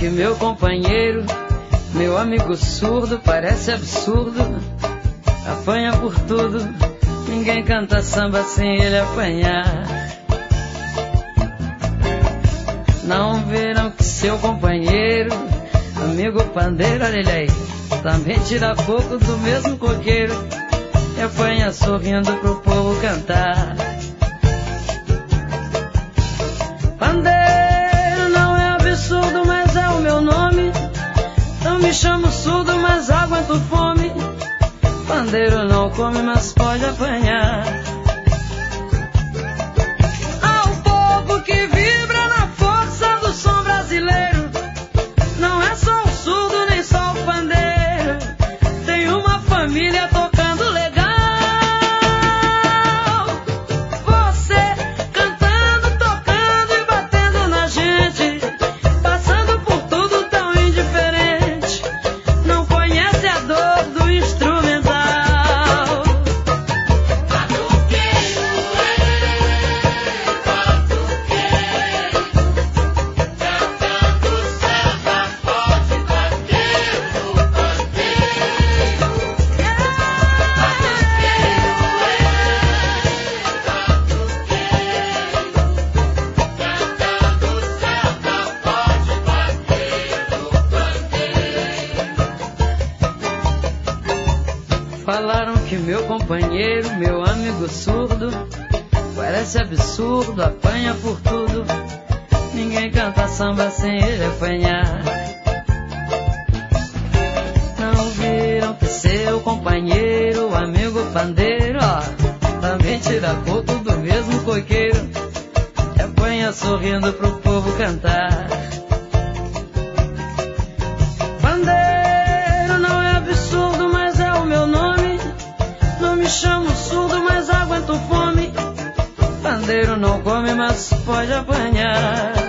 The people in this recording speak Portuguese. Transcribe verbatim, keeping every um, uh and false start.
que meu companheiro, meu amigo surdo, parece absurdo, apanha por tudo. Ninguém canta samba sem ele apanhar. Não viram que seu companheiro, amigo pandeiro, olha ele aí, também tira pouco do mesmo coqueiro e apanha sorrindo pro povo cantar. Pandeiro não é absurdo, mas é o meu nome. Não me chamo surdo, mas aguento fome. Pandeiro não come, mas pode apanhar. Ao povo que vibra na força do som brasileiro, não é só o surdo nem só o pandeiro, tem uma família tocando legal. Você cantando, tocando e batendo na gente, passando por tudo tão indiferente, não conhece a dor do instrumental. Falaram que meu companheiro, meu amigo surdo, parece absurdo, apanha por tudo. Ninguém canta samba sem ele apanhar. Não viram que seu companheiro, amigo pandeiro, ó, também tira pouco do mesmo coqueiro e apanha sorrindo pro povo cantar. Pandeiro não é absurdo, mas é o meu nome. Não me chamo surdo, mas aguento fome. Pandeiro não come, mas pode apanhar.